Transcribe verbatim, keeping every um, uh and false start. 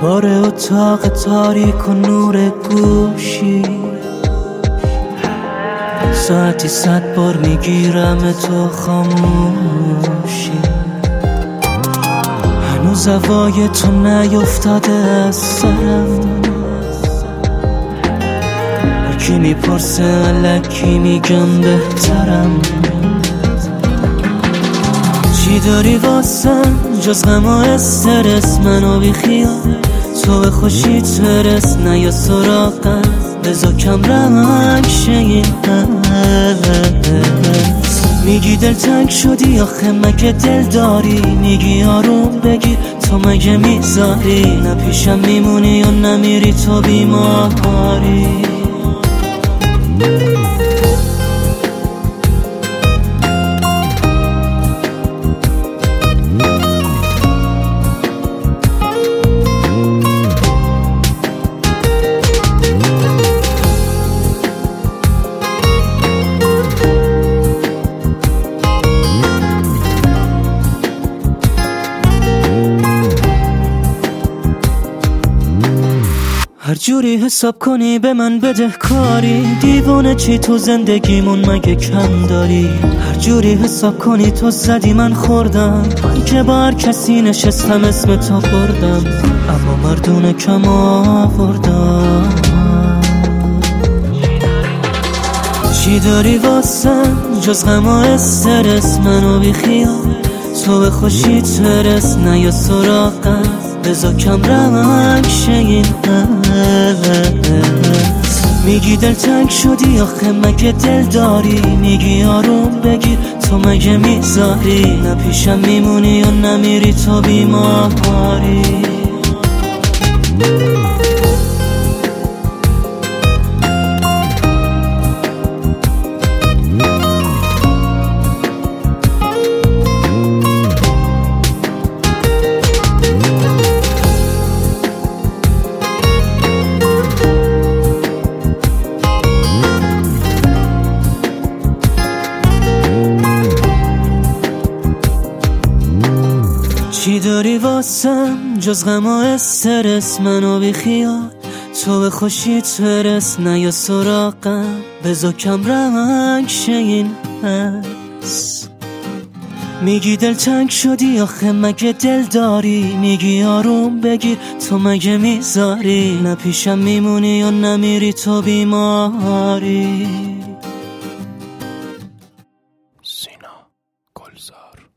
دوباره اتاق تاریک و نور گوشی، ساعتی صد بار میگیرم تو خاموشی، هنوز هوای تو نیفتاده از سرم، هرکی میپرسه الکی میگم بهترم. چی داری واسم جز غم و استرس؟ منو بی خیال تو به خوشیت برس، نه یا سراغم بذار کم رنگ شه این حس. میگی دل تنگ شدی آخه مگه دل داری؟ میگی آروم بگیر تو مگه میذاری؟ نه پیشم میمونی یا نمیری تو بیماری؟ هر جوری حساب کنی به من بده کاری، دیوانه چی تو زندگیمون مگه کم داری؟ هر جوری حساب کنی تو زدی من خوردم، من که با هر کسی نشستم اسم تو بردم، اما مردونه کم آوردم. چی داری واسم جز غم و استرس؟ منو بی خیال تو به خوشیت برس، نه یا سراغم بذار کم رنگ شه این حس. میگی دل تنگ شدی آخه مگه دل داری؟ میگی آروم بگیر تو مگه میذاری؟ نه پیشم میمونی یا نمیری تو بیماری؟ چی داری واسم جز غم و استرس؟ منو بی خیال تو به خوشیت برس، نه یا سراغم بذار کم رنگ شه این حس. میگی دل تنگ شدی آخه مگه دل داری؟ میگی آروم بگیر تو مگه میذاری؟ نه پیشم میمونی یا نمیری تو بیماری؟ سینا گلزار.